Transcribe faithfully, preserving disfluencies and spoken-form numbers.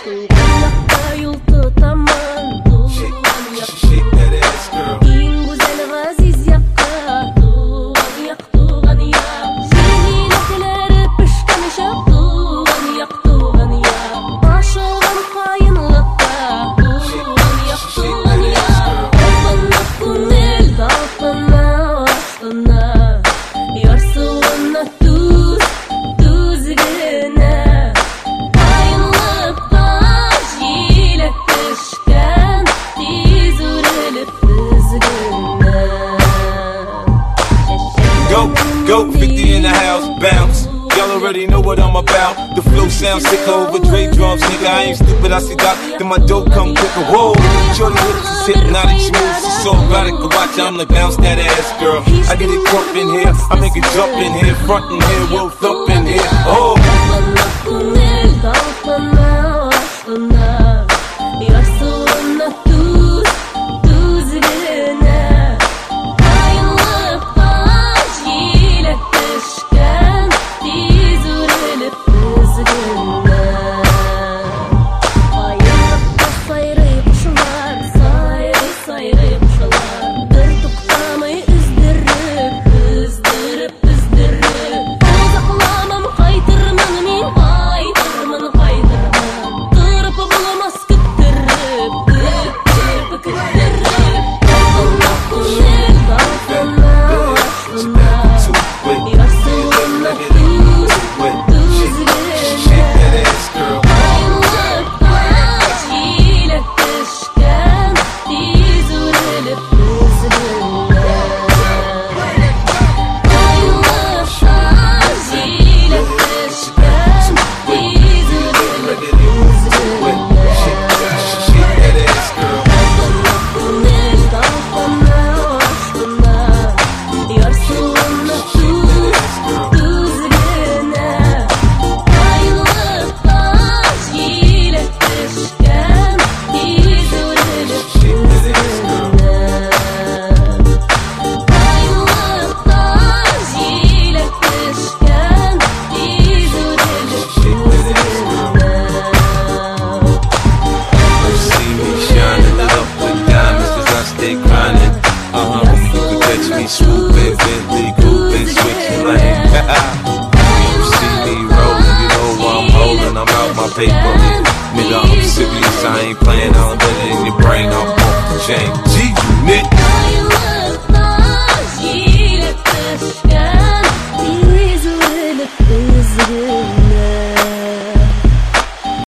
Tuğanakta yol tutaman Shake that ass, girl. En güzel gaziz yakka Tuğan yak, tuğan yak Jihiletleri pişken şap Tuğan yak, tuğan yak Aşığın kayınlıkta Tuğan yak, tuğan yak Olmanla kunel dalpana aşkına Yarsığına tuz, tuz gene Kayınlıkta jilet pişken Tiz uğrılıp üzgüne Go, go, fifty in the house, bounce. Y'all already know what I'm about. The flow sounds sicker over Dre drums, nigga. I ain't stupid, I see that. Then my dope come quicker. Whoa, shorty hips is hypnotic, smooth. She's so erotic, go watch. I'm like bounce that ass, girl. I get it crump in here, I make it jump in here, front in here, we'll thump in here. Oh. Olmanla kunel dalpana aşkına Yarsığına tuz, tuz gene Kayınlıkta jilet pişken Tiz uğrılıp üzgüne